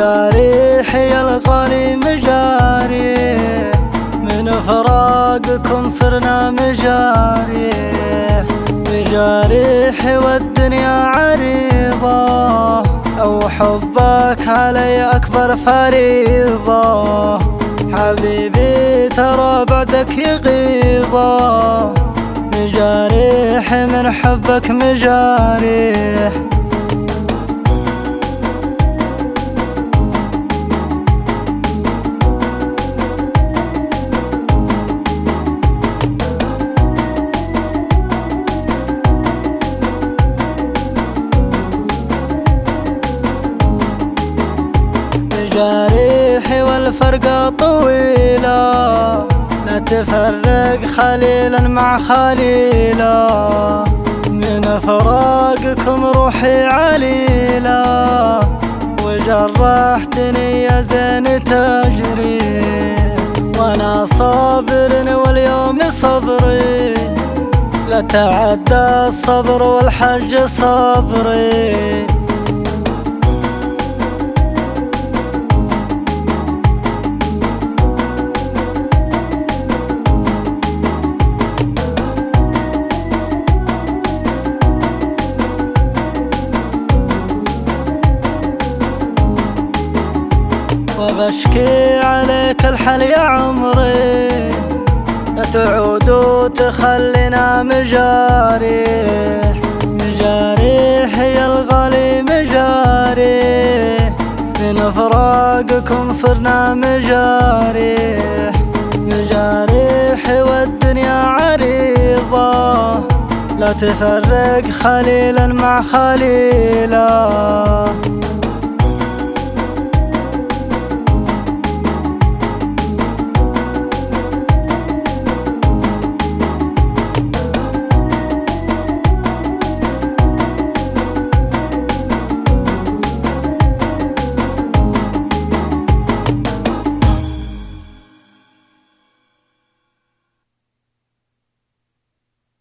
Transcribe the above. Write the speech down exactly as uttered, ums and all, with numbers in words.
مجاريح يا الغالي مجاريح، من فراقكم صرنا مجاريح. مجاريح والدنيا عريضة، أو حبك علي أكبر فريضة. حبيبي ترى بعدك يغيظة، مجاريح من حبك مجاريح. مجاريحي والفرقة طويلة، لا تفرق خليلا مع خليلا. من فراقكم روحي عليلة، وجرحتني يا زين تجري. وانا صابر واليوم صبري، لا تعدى الصبر والحج صبري. وبشكي عليك الحل يا عمري، لا تعود وتخلينا مجاريح. مجاريح يا الغالي مجاريح، من فراقكم صرنا مجاريح. مجاريح والدنيا عريضة، لا تفرق خليلا مع خليلا.